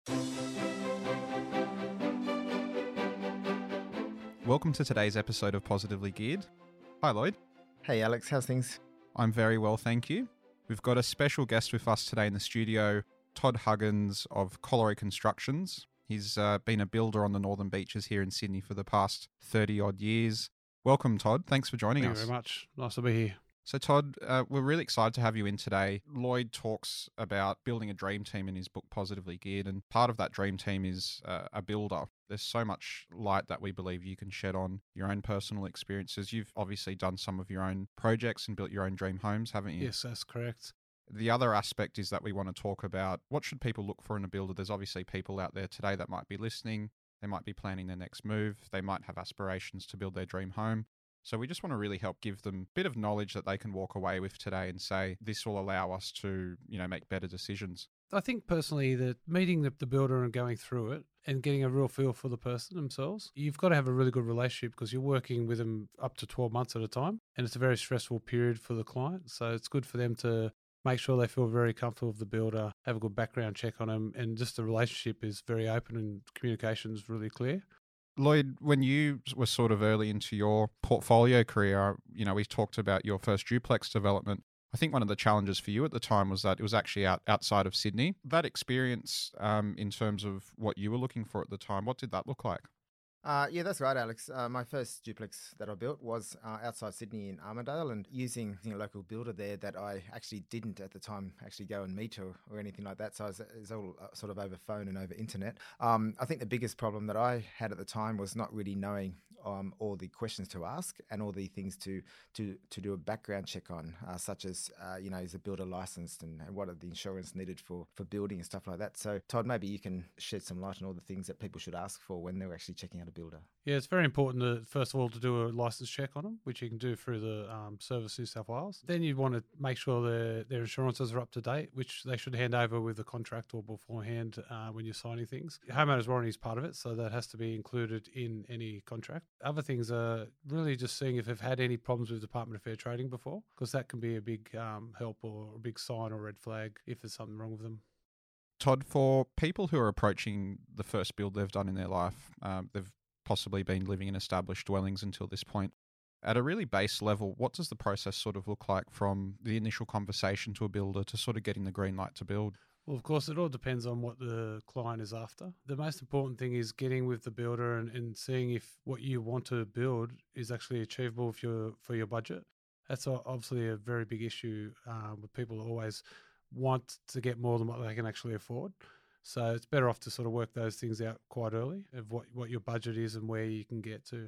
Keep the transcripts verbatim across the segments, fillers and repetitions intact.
Welcome to today's episode of Positively Geared. Hi, Lloyd. Hey, Alex. How's things? I'm very well, thank you. We've got a special guest with us today in the studio, Todd Huggins of Colliery Constructions. He's uh, been a builder on the Northern Beaches here in Sydney for the past thirty-odd years. Welcome, Todd. Thanks for joining Thank us. Thank you very much. Nice to be here. So, Todd, uh, we're really excited to have you in today. Lloyd talks about building a dream team in his book, Positively Geared, and part of that dream team is uh, a builder. There's so much light that we believe you can shed on your own personal experiences. You've obviously done some of your own projects and built your own dream homes, haven't you? Yes, that's correct. The other aspect is that we want to talk about what should people look for in a builder. There's obviously people out there today that might be listening. They might be planning their next move. They might have aspirations to build their dream home. So we just want to really help give them a bit of knowledge that they can walk away with today and say, this will allow us to, you know, make better decisions. I think personally that meeting the, the builder and going through it and getting a real feel for the person themselves, you've got to have a really good relationship because you're working with them up to twelve months at a time. And it's a very stressful period for the client. So it's good for them to make sure they feel very comfortable with the builder, have a good background check on them, and just the relationship is very open and communication is really clear. Lloyd, when you were sort of early into your portfolio career, you know, we talked about your first duplex development. I think one of the challenges for you at the time was that it was actually out outside of Sydney. That experience um, in terms of what you were looking for at the time, what did that look like? Uh, yeah, that's right, Alex. Uh, my first duplex that I built was uh, outside Sydney in Armidale, and using you know, a local builder there that I actually didn't at the time actually go and meet or, or anything like that. So it was, it was all uh, sort of over phone and over internet. Um, I think the biggest problem that I had at the time was not really knowing um, all the questions to ask and all the things to to, to do a background check on, uh, such as, uh, you know, is the builder licensed and, and what are the insurance needed for, for building and stuff like that. So, Todd, maybe you can shed some light on all the things that people should ask for when they're actually checking out a builder. Yeah, it's very important to, first of all, to do a license check on them, which you can do through the um, Service New South Wales. Then you want to make sure their, their insurances are up to date, which they should hand over with the contract or beforehand uh, when you're signing things. Homeowners warranty is part of it, so that has to be included in any contract. Other things are really just seeing if they've had any problems with Department of Fair Trading before, because that can be a big um, help or a big sign or red flag if there's something wrong with them. Todd, for people who are approaching the first build they've done in their life, um, they've possibly been living in established dwellings until this point. At a really base level, what does the process sort of look like from the initial conversation to a builder to sort of getting the green light to build? Well, of course, it all depends on what the client is after. The most important thing is getting with the builder and, and seeing if what you want to build is actually achievable for your, for your budget. That's obviously a very big issue um, with people who always want to get more than what they can actually afford. So it's better off to sort of work those things out quite early of what, what your budget is and where you can get to.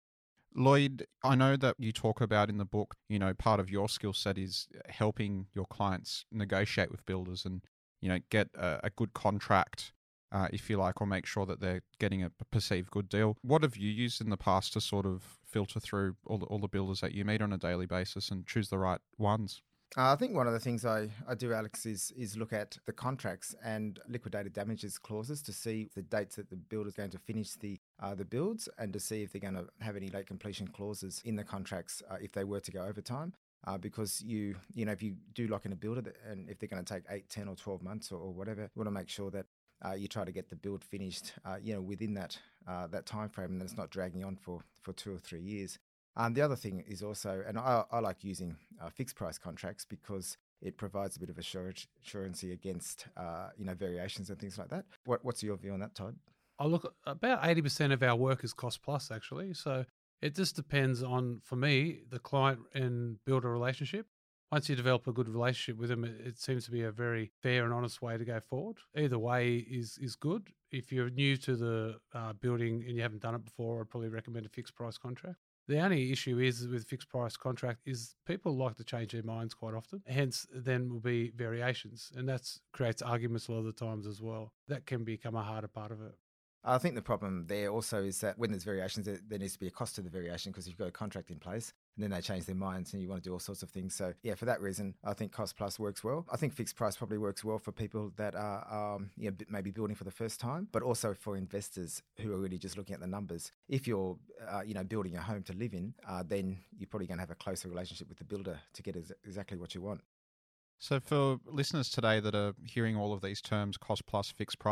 Lloyd, I know that you talk about in the book, you know, part of your skill set is helping your clients negotiate with builders and, you know, get a, a good contract, uh, if you like, or make sure that they're getting a perceived good deal. What have you used in the past to sort of filter through all the, all the builders that you meet on a daily basis and choose the right ones? Uh, I think one of the things I, I do, Alex, is is look at the contracts and liquidated damages clauses to see the dates that the builder's going to finish the uh, the builds and to see if they're going to have any late completion clauses in the contracts uh, if they were to go over time. Uh, because you you know if you do lock in a builder that, and if they're going to take eight, ten or twelve months or, or whatever, you want to make sure that uh, you try to get the build finished uh, you know within that uh, that time frame and that it's not dragging on for, for two or three years. Um, the other thing is also, and I, I like using uh, fixed price contracts because it provides a bit of assurance against, uh, you know, variations and things like that. What, what's your view on that, Todd? I look, about eighty percent of our work is cost plus, actually. So it just depends on, for me, the client and builder relationship. Once you develop a good relationship with them, it, it seems to be a very fair and honest way to go forward. Either way is is good. If you're new to the uh, building and you haven't done it before, I'd probably recommend a fixed price contract. The only issue is with fixed price contract is people like to change their minds quite often. Hence, then will be variations, and that creates arguments a lot of the times as well. That can become a harder part of it. I think the problem there also is that when there's variations, there, there needs to be a cost to the variation because you've got a contract in place and then they change their minds and you want to do all sorts of things. So yeah, for that reason, I think cost plus works well. I think fixed price probably works well for people that are um, you know, maybe building for the first time, but also for investors who are really just looking at the numbers. If you're uh, you know building a home to live in, uh, then you're probably going to have a closer relationship with the builder to get ex- exactly what you want. So for listeners today that are hearing all of these terms, cost plus, fixed price,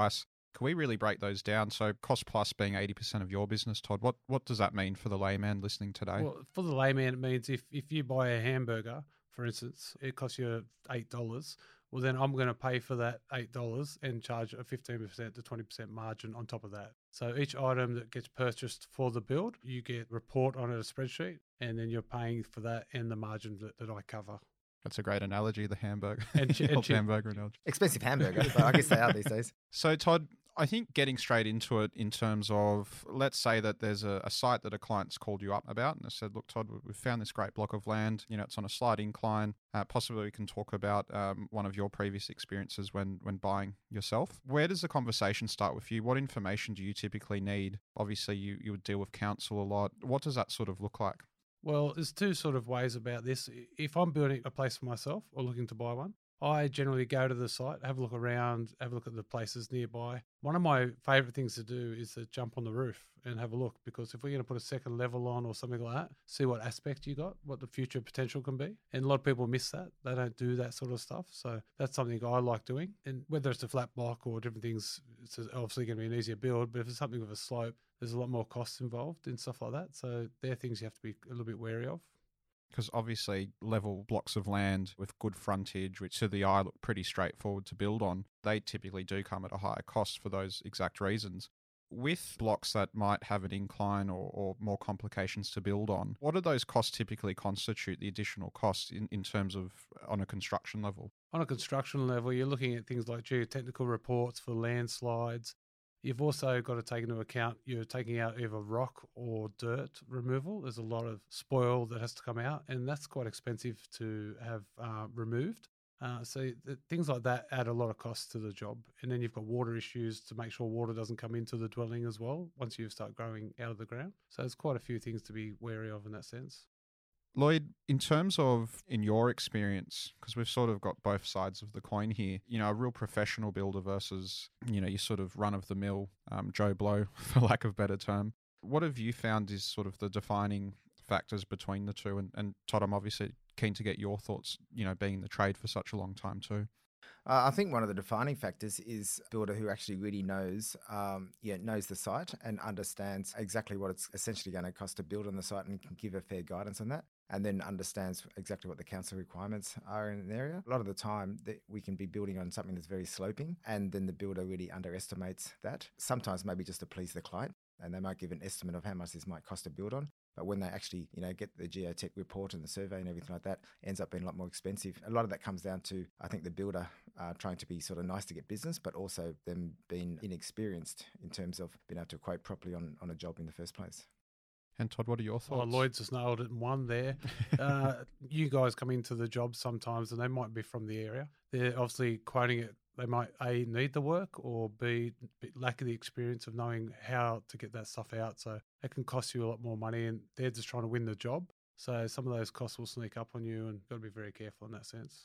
Can we really break those down? So cost plus being eighty percent of your business, Todd, what, what does that mean for the layman listening today? Well, for the layman, it means if, if you buy a hamburger, for instance, it costs you eight dollars. Well, then I'm going to pay for that eight dollars and charge a fifteen percent to twenty percent margin on top of that. So each item that gets purchased for the build, you get report on a spreadsheet, and then you're paying for that and the margin that, that I cover. That's a great analogy, the hamburger. And, chi- and chi- hamburger analogy. Expensive hamburger, but I guess they are these days. So, Todd, I think getting straight into it in terms of, let's say that there's a, a site that a client's called you up about and they said, look, Todd, we've found this great block of land. You know, it's on a slight incline. Uh, possibly we can talk about um, one of your previous experiences when, when buying yourself. Where does the conversation start with you? What information do you typically need? Obviously, you, you would deal with council a lot. What does that sort of look like? Well, there's two sort of ways about this. If I'm building a place for myself or looking to buy one, I generally go to the site, have a look around, have a look at the places nearby. One of my favourite things to do is to jump on the roof and have a look, because if we're going to put a second level on or something like that, see what aspect you got, what the future potential can be. And a lot of people miss that. They don't do that sort of stuff. So that's something I like doing. And whether it's a flat block or different things, it's obviously going to be an easier build. But if it's something with a slope, there's a lot more costs involved and stuff like that. So they're things you have to be a little bit wary of. Because obviously level blocks of land with good frontage, which to the eye look pretty straightforward to build on, they typically do come at a higher cost for those exact reasons. With blocks that might have an incline or, or more complications to build on, what do those costs typically constitute, the additional costs in, in terms of on a construction level? On a construction level, you're looking at things like geotechnical reports for landslides. You've also got to take into account you're taking out either rock or dirt removal. There's a lot of spoil that has to come out, and that's quite expensive to have uh, removed. Uh, so th- things like that add a lot of costs to the job. And then you've got water issues to make sure water doesn't come into the dwelling as well once you start growing out of the ground. So there's quite a few things to be wary of in that sense. Lloyd, in terms of, in your experience, because we've sort of got both sides of the coin here, you know, a real professional builder versus, you know, your sort of run-of-the-mill um, Joe Blow, for lack of a better term. What have you found is sort of the defining factors between the two? And, and Todd, I'm obviously keen to get your thoughts, you know, being in the trade for such a long time too. Uh, I think one of the defining factors is a builder who actually really knows, um, yeah, knows the site and understands exactly what it's essentially going to cost to build on the site and can give a fair guidance on that, and then understands exactly what the council requirements are in an area. A lot of the time that we can be building on something that's very sloping, and then the builder really underestimates that. Sometimes maybe just to please the client, and they might give an estimate of how much this might cost to build on. But when they actually, you know, get the geotech report and the survey and everything like that, it ends up being a lot more expensive. A lot of that comes down to, I think, the builder uh, trying to be sort of nice to get business, but also them being inexperienced in terms of being able to quote properly on, on a job in the first place. And Todd, what are your thoughts? Oh, Lloyd's just nailed it in one there. uh, you guys come into the job sometimes and they might be from the area. They're obviously quoting it. They might A, need the work, or B, lack the experience of knowing how to get that stuff out. So it can cost you a lot more money, and they're just trying to win the job. So some of those costs will sneak up on you, and you've got to be very careful in that sense.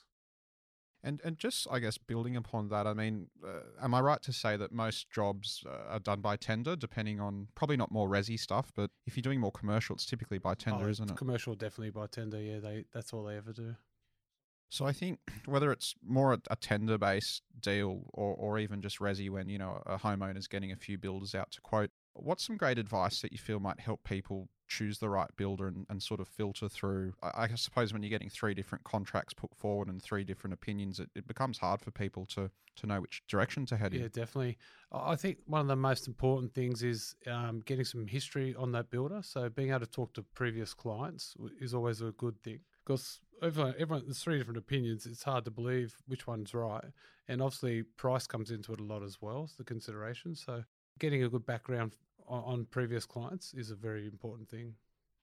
And and just, I guess, building upon that, I mean, uh, am I right to say that most jobs uh, are done by tender, depending on, probably not more resi stuff, but if you're doing more commercial, it's typically by tender, oh, isn't it? Commercial, definitely by tender, yeah. They That's all they ever do. So I think whether it's more a, a tender-based deal or, or even just resi when, you know, a homeowner's getting a few builders out to quote, what's some great advice that you feel might help people choose the right builder and, and sort of filter through? I, I suppose when you're getting three different contracts put forward and three different opinions, it, it becomes hard for people to, to know which direction to head in. Yeah, definitely. I think one of the most important things is um, getting some history on that builder. So being able to talk to previous clients is always a good thing. Because everyone, everyone, there's three different opinions. It's hard to believe which one's right. And obviously price comes into it a lot as well as the consideration. So getting a good background on, on previous clients is a very important thing.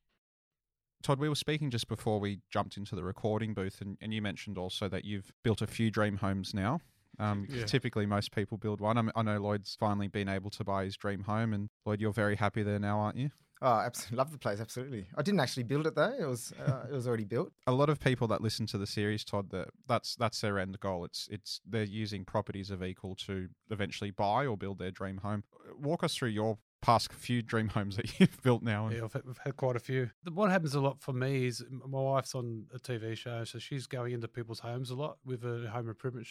Todd, we were speaking just before we jumped into the recording booth, and, and you mentioned also that you've built a few dream homes now. Um, yeah. Typically, most people build one. I, mean, I know Lloyd's finally been able to buy his dream home, and Lloyd, you're very happy there now, aren't you? Oh, absolutely. Love the place, absolutely. I didn't actually build it though. It was uh, it was already built. A lot of people that listen to the series, Todd, that that's that's their end goal. It's it's they're using properties of equal to eventually buy or build their dream home. Walk us through your past few dream homes that you've built now. Yeah, I've had, we've had quite a few. What happens a lot for me is my wife's on a T V show, so she's going into people's homes a lot with a home improvement show.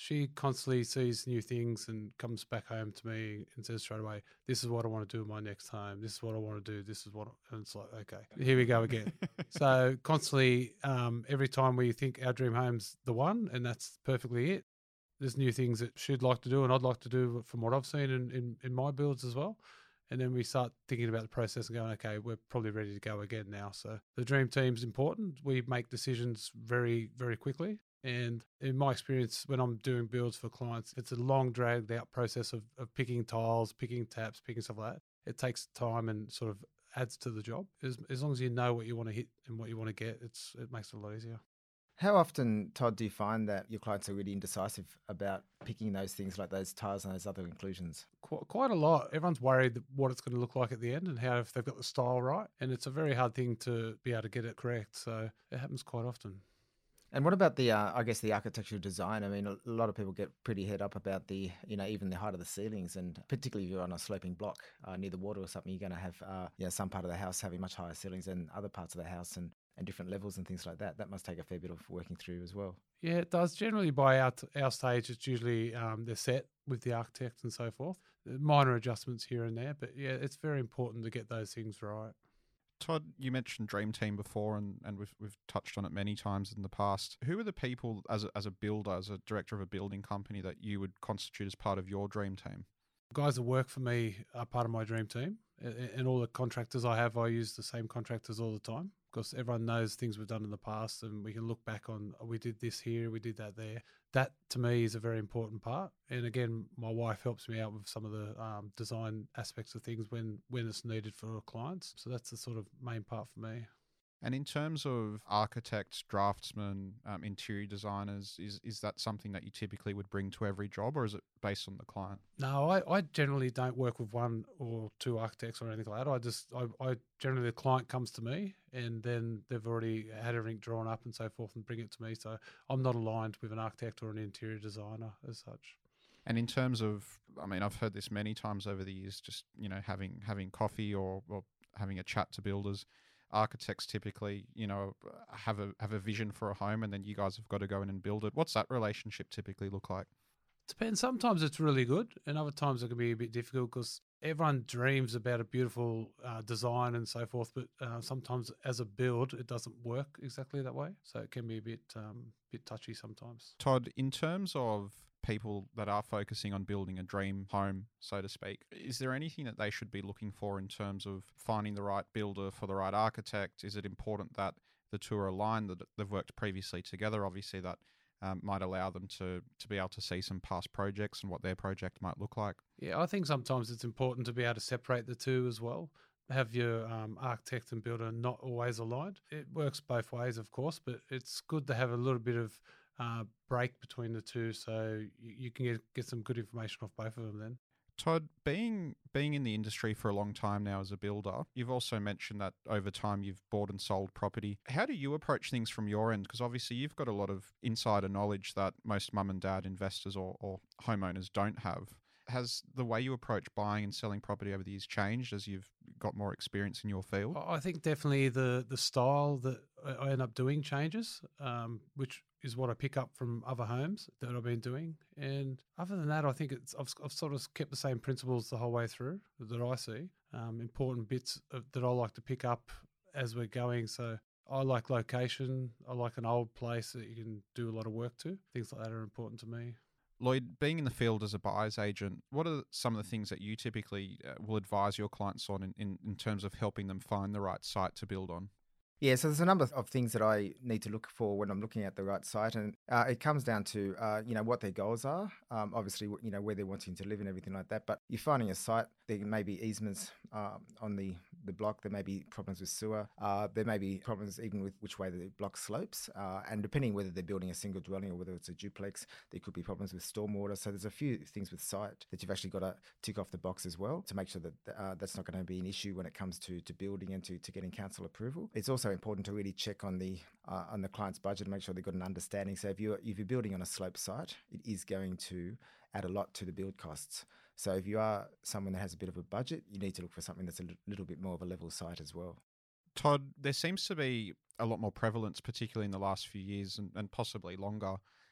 She constantly sees new things and comes back home to me and says straight away, this is what I want to do in my next home. This is what I want to do. This is what, I, and it's like, okay, here we go again. So constantly, um, every time we think our dream home's the one and that's perfectly it, there's new things that she'd like to do and I'd like to do from what I've seen in, in, in my builds as well. And then we start thinking about the process and going, okay, we're probably ready to go again now. So the dream team's important. We make decisions very, very quickly. And in my experience, when I'm doing builds for clients, it's a long, dragged out process of, of picking tiles, picking taps, picking stuff like that. It takes time and sort of adds to the job. As, as long as you know what you want to hit and what you want to get, it's it makes it a lot easier. How often, Todd, do you find that your clients are really indecisive about picking those things like those tiles and those other inclusions? Qu- Quite a lot. Everyone's worried that what it's going to look like at the end and how if they've got the style right. And it's a very hard thing to be able to get it correct. So it happens quite often. And what about the, uh, I guess, the architectural design? I mean, a lot of people get pretty head up about the, you know, even the height of the ceilings, and particularly if you're on a sloping block uh, near the water or something, you're going to have, uh, you know, some part of the house having much higher ceilings than other parts of the house, and, and different levels and things like that. That must take a fair bit of working through as well. Yeah, it does. Generally, by our, t- our stage, it's usually um, they're set with the architect and so forth. Minor adjustments here and there, but yeah, it's very important to get those things right. Todd, you mentioned Dream Team before, and, and we've we've touched on it many times in the past. Who are the people, as a, as a builder, as a director of a building company, that you would constitute as part of your Dream Team? Guys that work for me are part of my dream team, and all the contractors I have, I use the same contractors all the time because everyone knows things we've done in the past, and we can look back on, oh, we did this here, we did that there. That to me is a very important part. And again, my wife helps me out with some of the um, design aspects of things when when it's needed for clients. So that's the sort of main part for me. And in terms of architects, draftsmen, um, interior designers, is is that something that you typically would bring to every job, or is it based on the client? No, I, I generally don't work with one or two architects or anything like that. I just, I, I generally, the client comes to me and then they've already had everything drawn up and so forth and bring it to me. So I'm not aligned with an architect or an interior designer as such. And in terms of, I mean, I've heard this many times over the years, just, you know, having having coffee or, or having a chat to builders. Architects typically, you know, have a have a vision for a home, and then you guys have got to go in and build it. What's that relationship typically look like? Depends. Sometimes it's really good, and other times it can be a bit difficult because everyone dreams about a beautiful uh, design and so forth. But uh, sometimes, as a build, it doesn't work exactly that way, so it can be a bit um, bit touchy sometimes. Todd, in terms of people that are focusing on building a dream home, so to speak, is there anything that they should be looking for in terms of finding the right builder for the right architect? Is it important that the two are aligned, that they've worked previously together? Obviously, that um, might allow them to to be able to see some past projects and what their project might look like. Yeah, I think sometimes it's important to be able to separate the two as well. Have your um, architect and builder not always aligned. It works both ways, of course, but it's good to have a little bit of Uh, break between the two, so you, you can get, get some good information off both of them then. Todd, being being in the industry for a long time now as a builder, you've also mentioned that over time you've bought and sold property. How do you approach things from your end? Because obviously you've got a lot of insider knowledge that most mum and dad investors or, or homeowners don't have. Has the way you approach buying and selling property over the years changed as you've got more experience in your field? I think definitely the the style that I end up doing changes, um, which is what I pick up from other homes that I've been doing. And other than that, I think it's I've, I've sort of kept the same principles the whole way through that I see. Um, important bits of, that I like to pick up as we're going. So I like location. I like an old place that you can do a lot of work to. Things like that are important to me. Lloyd, being in the field as a buyer's agent, what are some of the things that you typically uh, will advise your clients on in, in, in terms of helping them find the right site to build on? Yeah, so there's a number of things that I need to look for when I'm looking at the right site, and uh, it comes down to uh, you know what their goals are, um, obviously you know where they're wanting to live and everything like that. But you're finding a site, there may be easements uh, on the, the block, there may be problems with sewer, uh, there may be problems even with which way the block slopes, uh, and depending whether they're building a single dwelling or whether it's a duplex, there could be problems with stormwater. So there's a few things with site that you've actually got to tick off the box as well to make sure that uh, that's not going to be an issue when it comes to to building and to, to getting council approval. It's also important to really check on the uh, on the client's budget and make sure they've got an understanding. So if you're if you're building on a slope site, it is going to add a lot to the build costs. So if you are someone that has a bit of a budget, you need to look for something that's a l- little bit more of a level site as well. Todd, there seems to be a lot more prevalence, particularly in the last few years and, and possibly longer,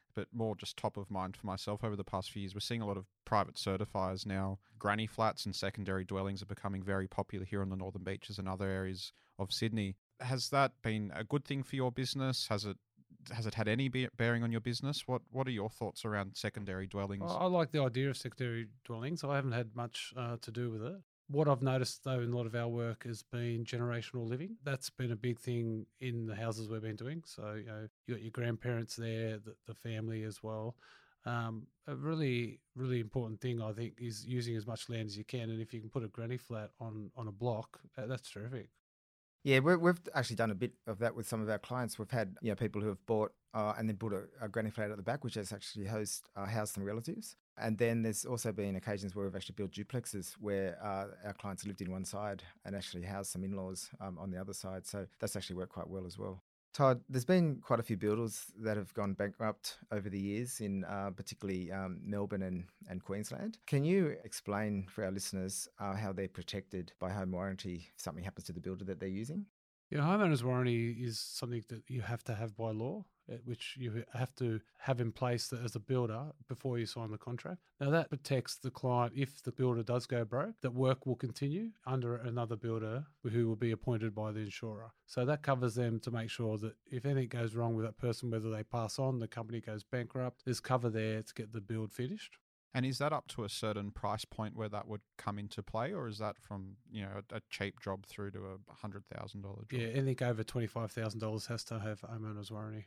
but more just top of mind for myself over the past few years. We're seeing a lot of private certifiers now. Granny flats and secondary dwellings are becoming very popular here on the Northern Beaches and other areas of Sydney. Has that been a good thing for your business? Has it has it had any bearing on your business? What What are your thoughts around secondary dwellings? I like the idea of secondary dwellings. I haven't had much uh, to do with it. What I've noticed, though, in a lot of our work has been generational living. That's been a big thing in the houses we've been doing. So, you know, you got your grandparents there, the, the family as well. Um, a really, really important thing, I think, is using as much land as you can. And if you can put a granny flat on, on a block, uh, that's terrific. Yeah, we're, we've actually done a bit of that with some of our clients. We've had you know people who have bought uh, and then put a, a granny flat at the back, which has actually host uh, housed some relatives. And then there's also been occasions where we've actually built duplexes where uh, our clients lived in one side and actually housed some in-laws um, on the other side. So that's actually worked quite well as well. Todd, there's been quite a few builders that have gone bankrupt over the years in uh, particularly um, Melbourne and, and Queensland. Can you explain for our listeners uh, how they're protected by home warranty if something happens to the builder that they're using? Yeah, homeowner's warranty is something that you have to have by law, which you have to have in place as a builder before you sign the contract. Now, that protects the client if the builder does go broke, that work will continue under another builder who will be appointed by the insurer. So that covers them to make sure that if anything goes wrong with that person, whether they pass on, the company goes bankrupt, there's cover there to get the build finished. And is that up to a certain price point where that would come into play, or is that from you know a, a cheap job through to a one hundred thousand dollars job? Yeah, anything over twenty-five thousand dollars has to have homeowner's warranty.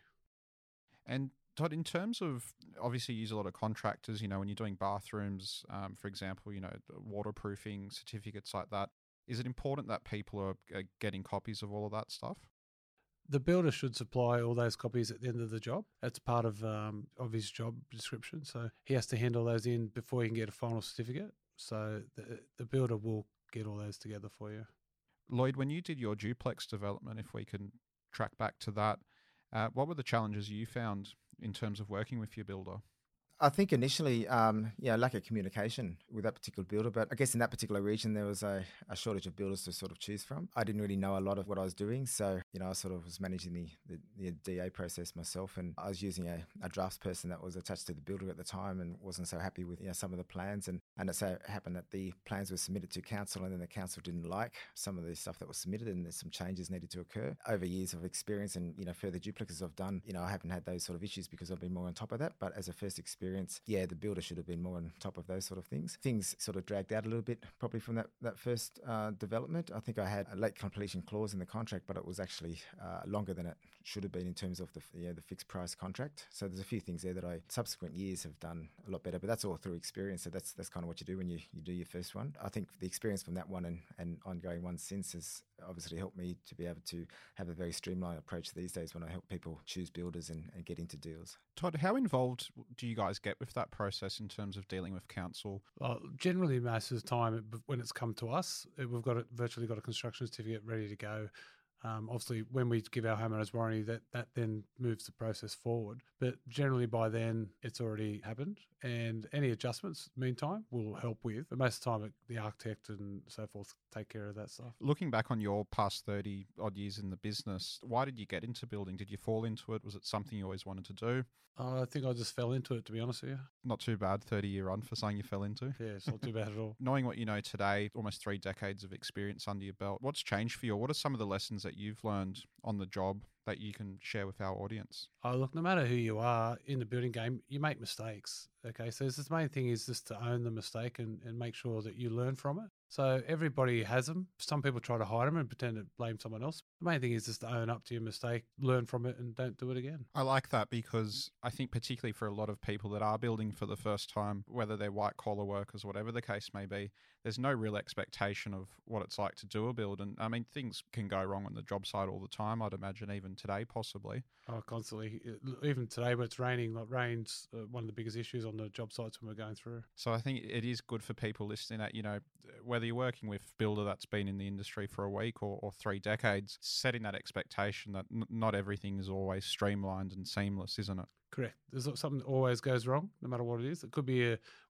And Todd, in terms of, obviously you use a lot of contractors, you know, when you're doing bathrooms, um, for example, you know, waterproofing, certificates like that, is it important that people are, are getting copies of all of that stuff? The builder should supply all those copies at the end of the job. That's part of um, of his job description. So he has to handle those in before he can get a final certificate. So the, the builder will get all those together for you. Lloyd, when you did your duplex development, if we can track back to that, uh, what were the challenges you found in terms of working with your builder? I think initially, um, yeah, lack of communication with that particular builder, but I guess in that particular region, there was a, a shortage of builders to sort of choose from. I didn't really know a lot of what I was doing. So, you know, I sort of was managing the, the, the D A process myself, and I was using a, a drafts person that was attached to the builder at the time and wasn't so happy with, you know, some of the plans. And, and it so happened that the plans were submitted to council, and then the council didn't like some of the stuff that was submitted, and there's some changes needed to occur. Over years of experience and, you know, further duplexes I've done, you know, I haven't had those sort of issues because I've been more on top of that. But as a first experience, yeah, the builder should have been more on top of those sort of things. Things sort of dragged out a little bit probably from that, that first uh, development. I think I had a late completion clause in the contract, but it was actually uh, longer than it should have been in terms of the you know, the fixed price contract. So there's a few things there that I subsequent years have done a lot better, but that's all through experience. So that's that's kind of what you do when you, you do your first one. I think the experience from that one and, and ongoing ones since has obviously helped me to be able to have a very streamlined approach these days when I help people choose builders and, and get into deals. Todd, how involved do you guys get with that process in terms of dealing with council? Well, generally, most of the time, when it's come to us, we've got a, virtually got a construction certificate ready to go. Um, obviously, when we give our homeowners warranty, that, that then moves the process forward. But generally, by then, it's already happened. And any adjustments, meantime, will help with. But most of the time, the architect and so forth take care of that stuff. Looking back on your past thirty odd years in the business, why did you get into building? Did you fall into it? Was it something you always wanted to do? Uh, I think I just fell into it, to be honest with you. Not too bad, thirty year run for something you fell into. Yeah, it's not too bad at all. Knowing what you know today, almost three decades of experience under your belt, what's changed for you? What are some of the lessons that you've learned on the job that you can share with our audience? Oh, look, no matter who you are in the building game, you make mistakes. Okay, so this, the main thing is just to own the mistake and, and make sure that you learn from it. So everybody has them. Some people try to hide them and pretend to blame someone else. The main thing is just to own up to your mistake, learn from it, and don't do it again. I like that because I think particularly for a lot of people that are building for the first time, whether they're white collar workers, whatever the case may be, there's no real expectation of what it's like to do a build. And I mean, things can go wrong on the job site all the time, I'd imagine, even today, possibly. Oh, constantly. Even today when it's raining, like rain's uh, one of the biggest issues on the job sites when we're going through. So I think it is good for people listening that, you know, whether you're working with a builder that's been in the industry for a week or, or three decades, setting that expectation that n- not everything is always streamlined and seamless, isn't it? Correct. There's something that always goes wrong, no matter what it is. It could be a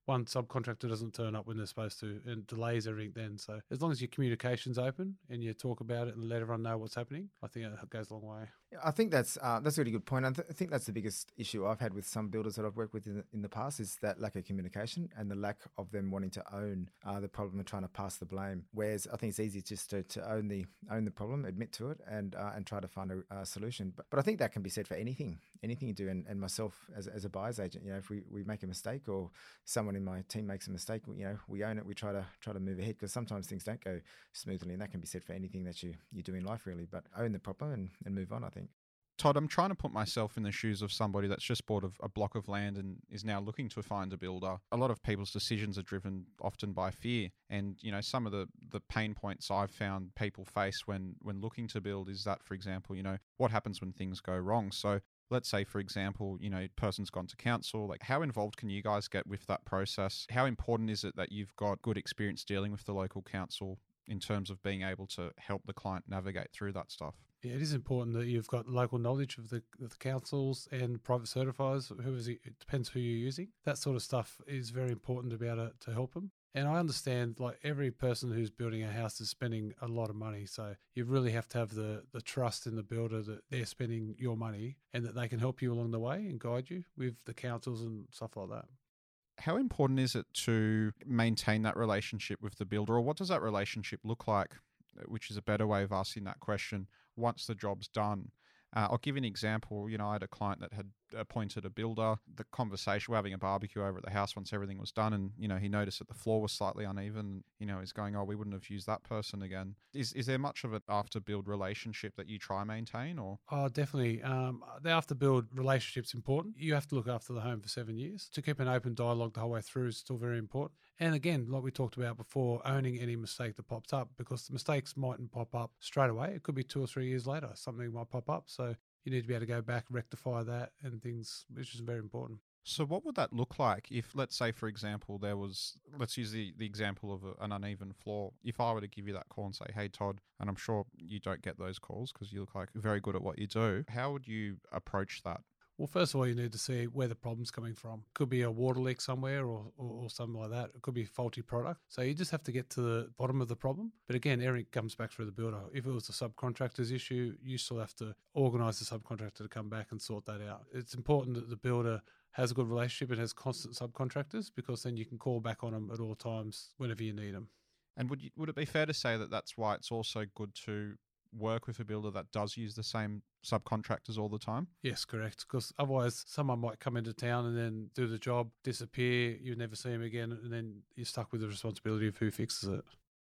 one subcontractor doesn't turn up when they're supposed to and delays everything then. So as long as your communication's open and you talk about it and let everyone know what's happening, I think it goes a long way. I think that's uh, that's a really good point. I, th- I think that's the biggest issue I've had with some builders that I've worked with in the, in the past is that lack of communication and the lack of them wanting to own uh, the problem and trying to pass the blame. Whereas I think it's easy just to, to own the own the problem, admit to it, and uh, and try to find a uh, solution. But but I think that can be said for anything, anything you do. And, and myself as as a buyer's agent, you know, if we, we make a mistake or someone in my team makes a mistake, you know, we own it. We try to try to move ahead because sometimes things don't go smoothly, and that can be said for anything that you you do in life, really. But own the problem and, and move on, I think. Todd, I'm trying to put myself in the shoes of somebody that's just bought a, a block of land and is now looking to find a builder. A lot of people's decisions are driven often by fear. And, you know, some of the, the pain points I've found people face when, when looking to build is that, for example, you know, what happens when things go wrong? So let's say, for example, you know, person's gone to council. Like, how involved can you guys get with that process? How important is it that you've got good experience dealing with the local council in terms of being able to help the client navigate through that stuff? Yeah, it is important that you've got local knowledge of the, of the councils and private certifiers. Who is it? It depends who you're using. That sort of stuff is very important to be able to, to help them. And I understand, like, every person who's building a house is spending a lot of money. So you really have to have the, the trust in the builder that they're spending your money and that they can help you along the way and guide you with the councils and stuff like that. How important is it to maintain that relationship with the builder, or what does that relationship look like, which is a better way of asking that question, once the job's done? Uh, I'll give you an example. You know, I had a client that had appointed a builder. The conversation, we're having a barbecue over at the house once everything was done, and, you know, he noticed that the floor was slightly uneven. You know, he's going, oh, we wouldn't have used that person again. Is is there much of an after-build relationship that you try maintain, or? Oh, definitely. Um, the after-build relationship's important. You have to look after the home for seven years. To keep an open dialogue the whole way through is still very important. And again, like we talked about before, owning any mistake that pops up, because the mistakes mightn't pop up straight away. It could be two or three years later, something might pop up. So you need to be able to go back, rectify that and things, which is very important. So what would that look like if, let's say, for example, there was, let's use the, the example of a, an uneven floor. If I were to give you that call and say, hey, Todd, and I'm sure you don't get those calls because you look like very good at what you do, how would you approach that? Well, first of all, you need to see where the problem's coming from. Could be a water leak somewhere or, or, or something like that. It could be a faulty product. So you just have to get to the bottom of the problem. But again, everything comes back through the builder. If it was the subcontractor's issue, you still have to organise the subcontractor to come back and sort that out. It's important that the builder has a good relationship and has constant subcontractors, because then you can call back on them at all times whenever you need them. And would you, would it be fair to say that that's why it's also good to work with a builder that does use the same subcontractors all the time? Yes, correct. Because otherwise someone might come into town and then do the job, disappear, you never see him again, and then you're stuck with the responsibility of who fixes it.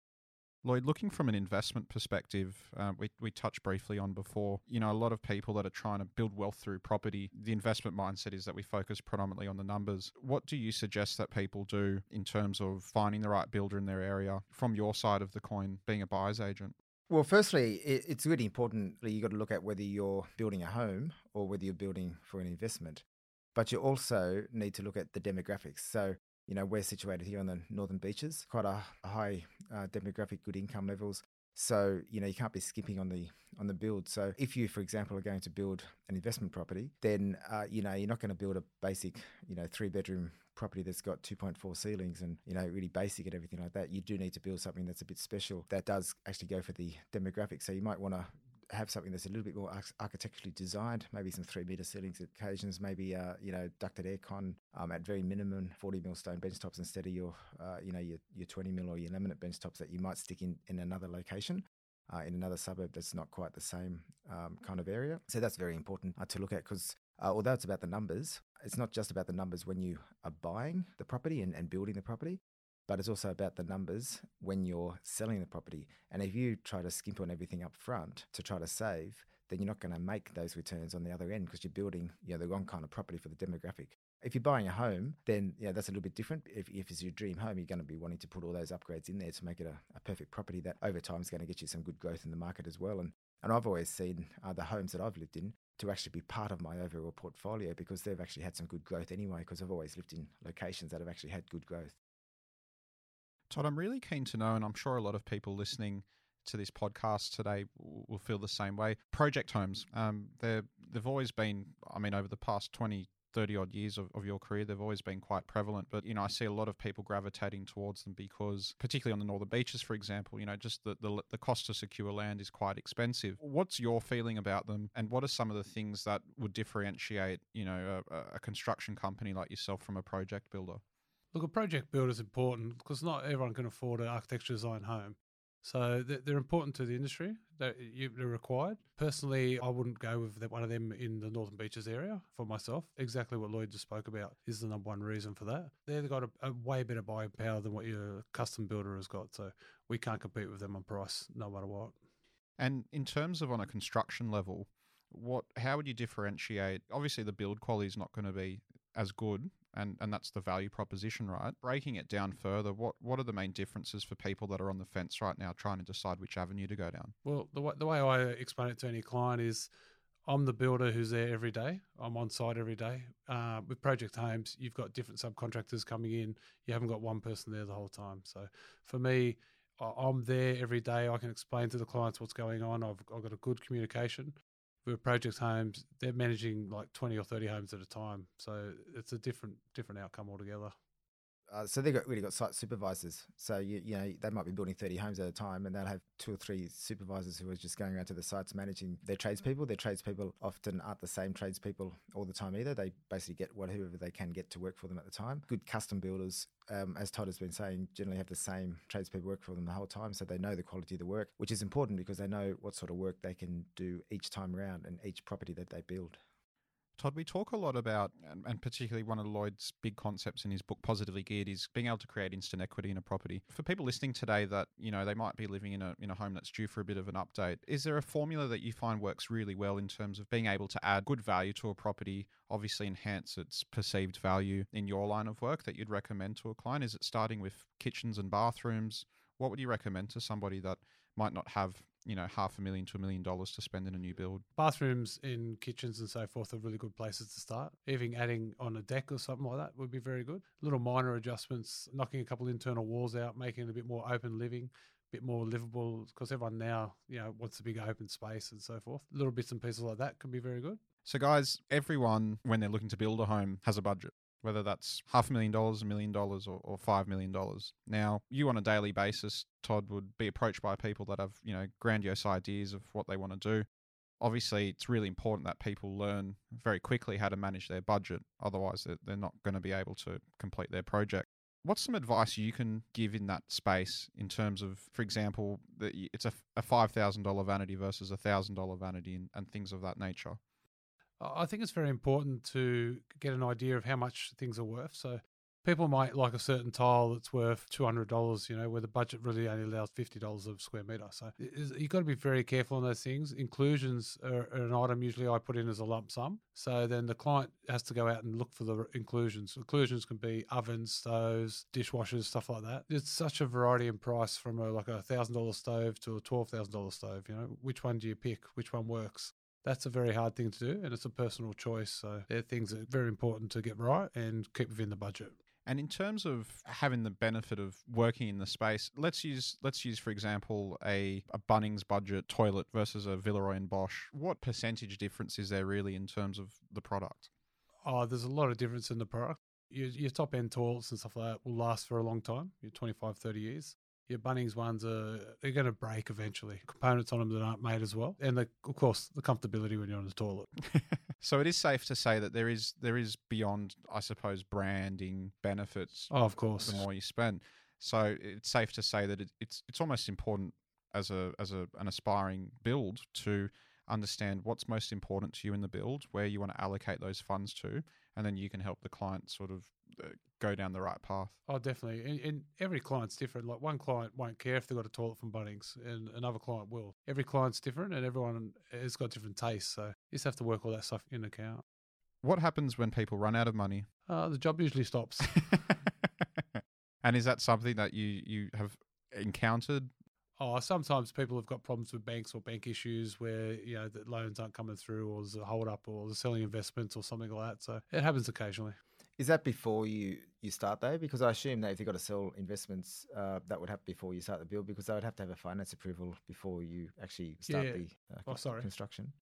Lloyd, looking from an investment perspective, uh, we, we touched briefly on before, you know, a lot of people that are trying to build wealth through property, the investment mindset is that we focus predominantly on the numbers. What do you suggest that people do in terms of finding the right builder in their area from your side of the coin, being a buyer's agent? Well, firstly, it's really important that you've got to look at whether you're building a home or whether you're building for an investment. But you also need to look at the demographics. So, you know, we're situated here on the Northern Beaches, quite a high uh, demographic, good income levels. So, you know, you can't be skipping on the on the build. So if you, for example, are going to build an investment property, then, uh, you know, you're not going to build a basic, you know, three-bedroom property that's got two point four ceilings and, you know, really basic and everything like that. You do need to build something that's a bit special that does actually go for the demographics. So you might want to have something that's a little bit more architecturally designed, maybe some three metre ceilings at occasions, maybe, uh, you know, ducted aircon um, at very minimum, forty mil stone bench tops instead of your, uh, you know, your, your twenty mil or your laminate bench tops that you might stick in, in another location. Uh, in another suburb that's not quite the same um, kind of area. So that's very important uh, to look at, because uh, although it's about the numbers, it's not just about the numbers when you are buying the property and, and building the property, but it's also about the numbers when you're selling the property. And if you try to skimp on everything up front to try to save, then you're not going to make those returns on the other end, because you're building, you know, the wrong kind of property for the demographic. If you're buying a home, then yeah, that's a little bit different. If, if it's your dream home, you're going to be wanting to put all those upgrades in there to make it a, a perfect property that over time is going to get you some good growth in the market as well. And and I've always seen uh, the homes that I've lived in to actually be part of my overall portfolio, because they've actually had some good growth anyway, because I've always lived in locations that have actually had good growth. Todd, I'm really keen to know, and I'm sure a lot of people listening to this podcast today will feel the same way. Project homes, um, they're, they've always been, I mean, over the past twenty, thirty odd years of, of your career, they've always been quite prevalent. But, you know, I see a lot of people gravitating towards them because, particularly on the Northern Beaches, for example, you know, just the, the, the cost to secure land is quite expensive. What's your feeling about them? And what are some of the things that would differentiate, you know, a, a construction company like yourself from a project builder? Look, a project builder is important because not everyone can afford an architecture design home. So they're important to the industry. They're required. Personally, I wouldn't go with one of them in the Northern Beaches area for myself. Exactly what Lloyd just spoke about is the number one reason for that. They've got a, a way better buying power than what your custom builder has got. So we can't compete with them on price, no matter what. And in terms of on a construction level, what how would you differentiate? Obviously, the build quality is not going to be as good, and, and that's the value proposition, right? Breaking it down further, what, what are the main differences for people that are on the fence right now trying to decide which avenue to go down? Well, the way, the way I explain it to any client is I'm the builder who's there every day. I'm on site every day. Uh, with project homes, you've got different subcontractors coming in. You haven't got one person there the whole time. So for me, I'm there every day. I can explain to the clients what's going on. I've, I've got a good communication. With project homes, they're managing like twenty or thirty homes at a time. So it's a different different outcome altogether. Uh, so they've got, really got site supervisors. So, you, you know, they might be building thirty homes at a time and they'll have two or three supervisors who are just going around to the sites managing their tradespeople. Their tradespeople often aren't the same tradespeople all the time either. They basically get whatever they can get to work for them at the time. Good custom builders, um, as Todd has been saying, generally have the same tradespeople work for them the whole time. So they know the quality of the work, which is important because they know what sort of work they can do each time around and each property that they build. Todd, we talk a lot about, and particularly one of Lloyd's big concepts in his book, Positively Geared, is being able to create instant equity in a property. For people listening today that, you know, they might be living in a in a home that's due for a bit of an update, is there a formula that you find works really well in terms of being able to add good value to a property, obviously enhance its perceived value in your line of work that you'd recommend to a client? Is it starting with kitchens and bathrooms? What would you recommend to somebody that might not have, you know, half a million to a million dollars to spend in a new build? Bathrooms in kitchens and so forth are really good places to start. Even adding on a deck or something like that would be very good. Little minor adjustments, knocking a couple internal walls out, making it a bit more open living, a bit more livable, because everyone now, you know, wants a big open space and so forth. Little bits and pieces like that can be very good. So guys, everyone, when they're looking to build a home, has a budget, whether that's half a million dollars, a million dollars, or, or five million dollars. Now, you on a daily basis, Todd, would be approached by people that have, you know, grandiose ideas of what they want to do. Obviously, it's really important that people learn very quickly how to manage their budget. Otherwise, they're, they're not going to be able to complete their project. What's some advice you can give in that space in terms of, for example, that it's a, a five thousand dollars vanity versus a one thousand dollars vanity and, and things of that nature? I think it's very important to get an idea of how much things are worth. So people might like a certain tile that's worth two hundred dollars, you know, where the budget really only allows fifty dollars a square metre. So you've got to be very careful on those things. Inclusions are, are an item usually I put in as a lump sum. So then the client has to go out and look for the inclusions. Inclusions can be ovens, stoves, dishwashers, stuff like that. It's such a variety in price from a, like a one thousand dollars stove to a twelve thousand dollars stove. You know, which one do you pick? Which one works? That's a very hard thing to do, and it's a personal choice. So they're things that are very important to get right and keep within the budget. And in terms of having the benefit of working in the space, let's use, let's use for example, a, a Bunnings budget toilet versus a Villeroy and Bosch. What percentage difference is there really in terms of the product? Oh, there's a lot of difference in the product. Your, your top-end toilets and stuff like that will last for a long time, your twenty-five, thirty years. Your Bunnings ones are they're going to break eventually. Components on them that aren't made as well, and the, of course the comfortability when you're on the toilet. So it is safe to say that there is there is beyond, I suppose, branding benefits. Oh, of course, the more you spend. So it's safe to say that it, it's it's almost important as a as a an aspiring build to understand what's most important to you in the build, where you want to allocate those funds to, and then you can help the client sort of uh, go down the right path. Oh, definitely. And, and every client's different. Like one client won't care if they've got a toilet from Bunnings and another client will. Every client's different and everyone has got different tastes. So you just have to work all that stuff in account. What happens when people run out of money? Uh, the job usually stops. And is that something that you, you have encountered? Oh, sometimes people have got problems with banks or bank issues where, you know, the loans aren't coming through or there's a hold up or they're selling investments or something like that. So it happens occasionally. Is that before you, you start though? Because I assume that if you've got to sell investments, uh, that would happen before you start the build because they would have to have a finance approval before you actually start Yeah. the uh, Oh, sorry. construction. Yeah.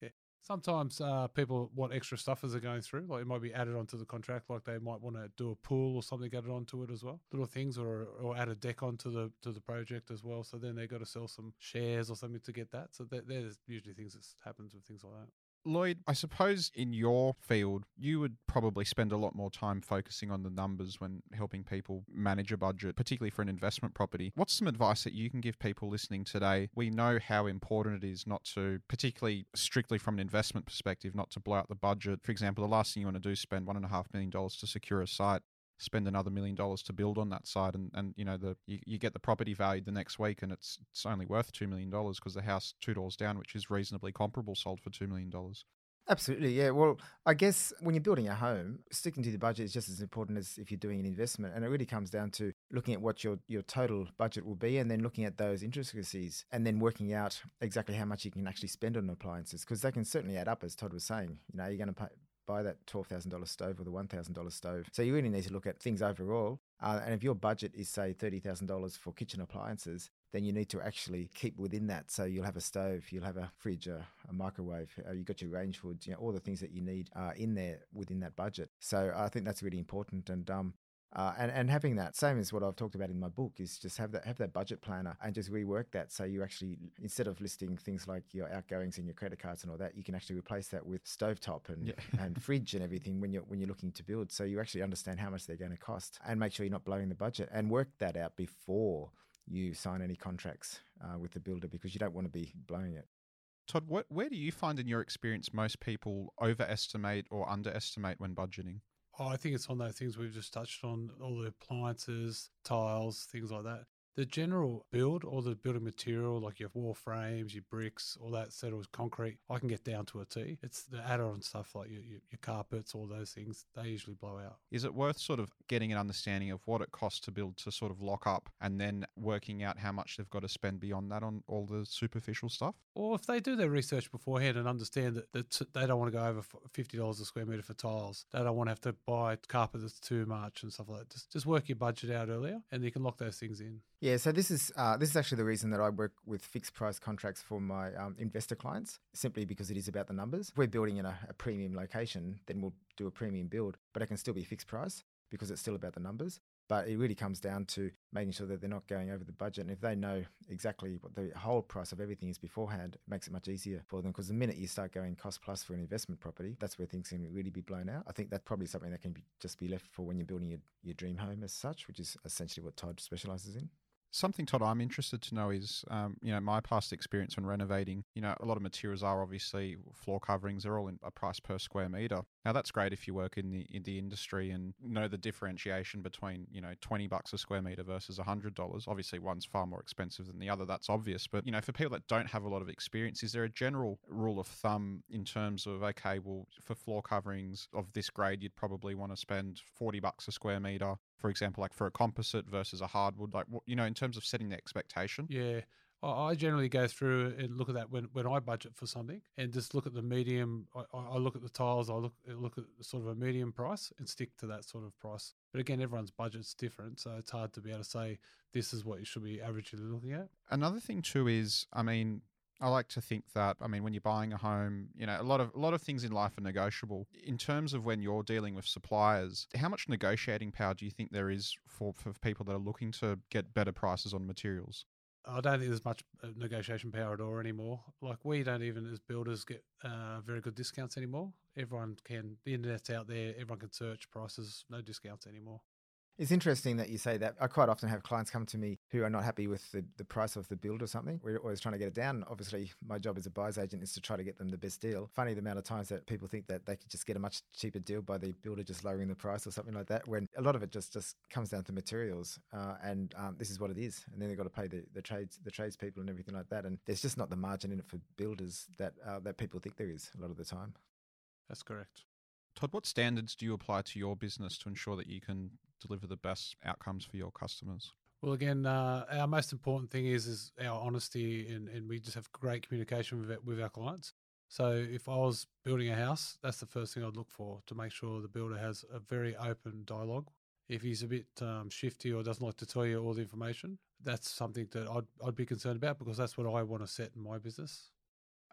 Sometimes uh, people want extra stuff as they're going through. Like it might be added onto the contract, like they might want to do a pool or something added onto it as well. Little things, or or add a deck onto the to the project as well. So then they've got to sell some shares or something to get that. So that, there's usually things that happens with things like that. Lloyd, I suppose in your field, you would probably spend a lot more time focusing on the numbers when helping people manage a budget, particularly for an investment property. What's some advice that you can give people listening today? We know how important it is not to, particularly strictly from an investment perspective, not to blow out the budget. For example, the last thing you want to do is spend one and a half million dollars to secure a site, spend another million dollars to build on that site, and, and you know the you, you get the property valued the next week and it's it's only worth two million dollars because the house two doors down, which is reasonably comparable, sold for two million dollars. Absolutely, yeah. Well, I guess when you're building a home, sticking to the budget is just as important as if you're doing an investment. And it really comes down to looking at what your, your total budget will be and then looking at those intricacies and then working out exactly how much you can actually spend on appliances, because they can certainly add up, as Todd was saying. You know, you're going to pay, buy that twelve thousand dollars stove or the one thousand dollars stove. So you really need to look at things overall. Uh, and if your budget is, say, thirty thousand dollars for kitchen appliances, then you need to actually keep within that. So you'll have a stove, you'll have a fridge, a, a microwave, uh, you've got your range hoods, you know, all the things that you need uh, in there within that budget. So I think that's really important. And um, Uh, and, and having that, same as what I've talked about in my book, is just have that have that budget planner and just rework that. So you actually, instead of listing things like your outgoings and your credit cards and all that, you can actually replace that with stovetop and, yeah. and fridge and everything when you're when you're looking to build. So you actually understand how much they're going to cost and make sure you're not blowing the budget, and work that out before you sign any contracts uh, with the builder, because you don't want to be blowing it. Todd, what, where do you find in your experience most people overestimate or underestimate when budgeting? Oh, I think it's on those things we've just touched on, all the appliances, tiles, things like that. The general build or the building material, like your wall frames, your bricks, all that sort of concrete, I can get down to a T. It's the add-on stuff like your, your, your carpets, all those things, they usually blow out. Is it worth sort of getting an understanding of what it costs to build to sort of lock up, and then working out how much they've got to spend beyond that on all the superficial stuff? Or if they do their research beforehand and understand that, that they don't want to go over fifty dollars a square metre for tiles, they don't want to have to buy carpet that's too much and stuff like that. Just, just work your budget out earlier and you can lock those things in. Yeah, so this is uh, this is actually the reason that I work with fixed price contracts for my um, investor clients, simply because it is about the numbers. If we're building in a, a premium location, then we'll do a premium build, but it can still be fixed price because it's still about the numbers. But it really comes down to making sure that they're not going over the budget. And if they know exactly what the whole price of everything is beforehand, it makes it much easier for them. Because the minute you start going cost plus for an investment property, that's where things can really be blown out. I think that's probably something that can be, just be left for when you're building your, your dream home as such, which is essentially what Todd specialises in. Something, Todd, I'm interested to know is, um, you know, my past experience when renovating, you know, a lot of materials are obviously floor coverings. They're all in a price per square metre. Now, that's great if you work in the in the industry and know the differentiation between, you know, twenty bucks a square metre versus one hundred dollars. Obviously, one's far more expensive than the other. That's obvious. But, you know, for people that don't have a lot of experience, is there a general rule of thumb in terms of, okay, well, for floor coverings of this grade, you'd probably want to spend forty bucks a square metre, for example, like for a composite versus a hardwood, like, you know, in terms of setting the expectation? Yeah. I generally go through and look at that when, when I budget for something, and just look at the medium. I, I look at the tiles, I look look at sort of a medium price and stick to that sort of price. But again, everyone's budget's different, so it's hard to be able to say this is what you should be averagely looking at. Another thing too is, I mean, I like to think that, I mean, when you're buying a home, you know, a lot of a lot of things in life are negotiable. In terms of when you're dealing with suppliers, how much negotiating power do you think there is for, for people that are looking to get better prices on materials? I don't think there's much negotiation power at all anymore. Like, we don't even, as builders, get uh, very good discounts anymore. Everyone can, the internet's out there, everyone can search prices, no discounts anymore. It's interesting that you say that. I quite often have clients come to me who are not happy with the, the price of the build or something. We're always trying to get it down. Obviously, my job as a buyer's agent is to try to get them the best deal. Funny the amount of times that people think that they could just get a much cheaper deal by the builder just lowering the price or something like that, when a lot of it just, just comes down to materials. Uh, and um, this is what it is. And then they've got to pay the, the trades the tradespeople and everything like that. And there's just not the margin in it for builders that uh, that people think there is a lot of the time. That's correct. Todd, what standards do you apply to your business to ensure that you can deliver the best outcomes for your customers? Well, again, uh, our most important thing is is our honesty, and, and we just have great communication with with our clients. So if I was building a house, that's the first thing I'd look for, to make sure the builder has a very open dialogue. If he's a bit um, shifty or doesn't like to tell you all the information, that's something that I'd, I'd be concerned about, because that's what I want to set in my business.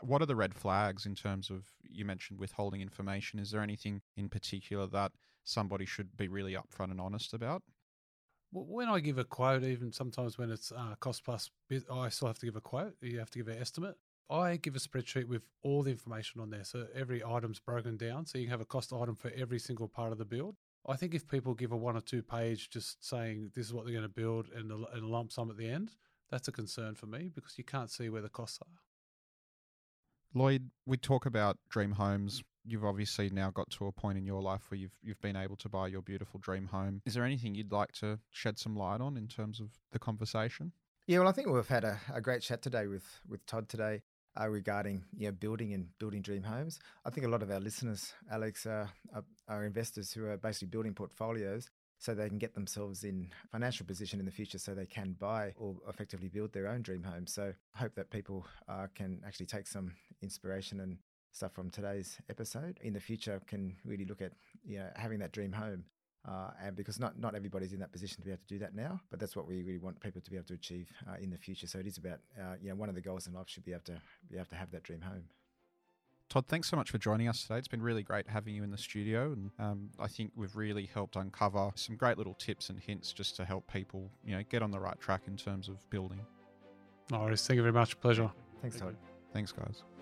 What are the red flags in terms of, you mentioned withholding information? Is there anything in particular that somebody should be really upfront and honest about? Well, when I give a quote, even sometimes when it's uh, cost plus, bit- I still have to give a quote. You have to give an estimate. I give a spreadsheet with all the information on there. So every item's broken down. So you can have a cost item for every single part of the build. I think if people give a one or two page just saying this is what they're going to build and a, and a lump sum at the end, that's a concern for me because you can't see where the costs are. Lloyd, we talk about dream homes. You've obviously now got to a point in your life where you've you've been able to buy your beautiful dream home. Is there anything you'd like to shed some light on in terms of the conversation? Yeah, well, I think we've had a, a great chat today with, with Todd today uh, regarding you know, building and building dream homes. I think a lot of our listeners, Alex, uh, are, are investors who are basically building portfolios so they can get themselves in financial position in the future so they can buy or effectively build their own dream home. So I hope that people uh, can actually take some inspiration and stuff from today's episode in the future, can really look at you know having that dream home. Uh, and because not, not everybody's in that position to be able to do that now, but that's what we really want people to be able to achieve uh, in the future. So it is about, uh, you know, one of the goals in life should be able to be able to have that dream home. Todd, thanks so much for joining us today. It's been really great having you in the studio, and um, I think we've really helped uncover some great little tips and hints just to help people, you know, get on the right track in terms of building. No worries. Thank you very much. Pleasure. Thanks, Todd. Thanks, guys.